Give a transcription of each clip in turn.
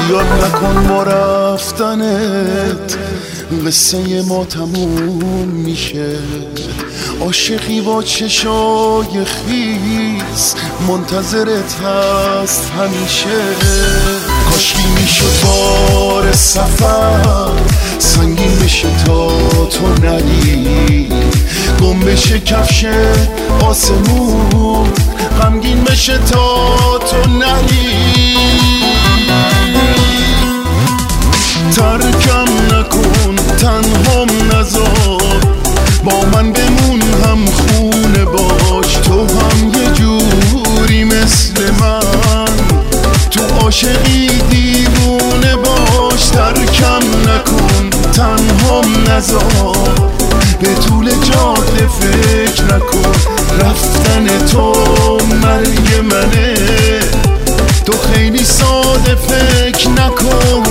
خیال نکن با رفتنت قصه ما تموم میشه. عاشقی با چشای خیس منتظرت هست همیشه. کاشکی میشد بار سفر سنگین بشه تا تو نری، گم بشه کفش آسمون غمگین بشه تا تو نری. ترکم نکن تنهام نذار، با من بمون هم خونه باش. تو هم یه جوری مثل من تو عاشقی دیوونه باش. ترکم نکن تنهام نذار، به طول جاده فکر نکن. رفتن تو مرگ منه، تو خیلی ساده فکر نکن.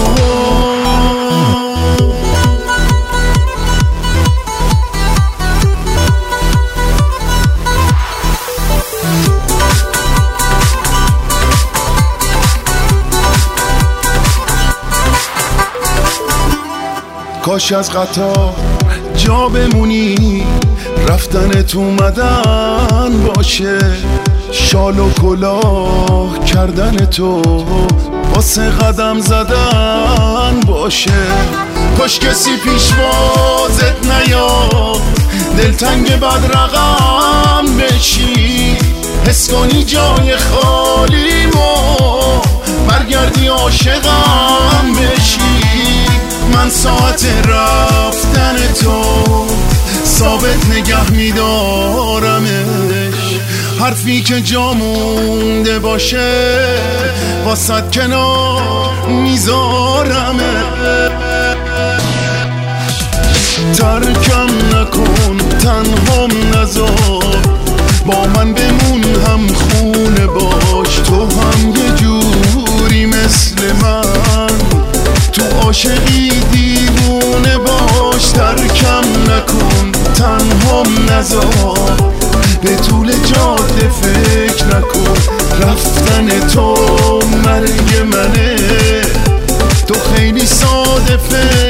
کاش از قطار جا بمونی، رفتنت اومدن باشه. شال و کلاه کردن تو واسه قدم زدن باشه. کاش کسی پیشوازت نیاد، دلتنگ بد رقم بشی. حس کنی جای خالی ما برگردی عاشقم بشی. من ساعت رفتن تو ثابت نگه میدارمش. حرفی که جا مونده باشه واسط کنار میذارمش. ترکم نکن تنهام نذار، با من بمون هم خونه باش. تو هم یه جوری مثل من تو عاشقی دیوونه باش. ترکم نکن تنهام نذار، به طول جاده فکر نکن. رفتن تو مرگ منه، تو خیلی ساده فکر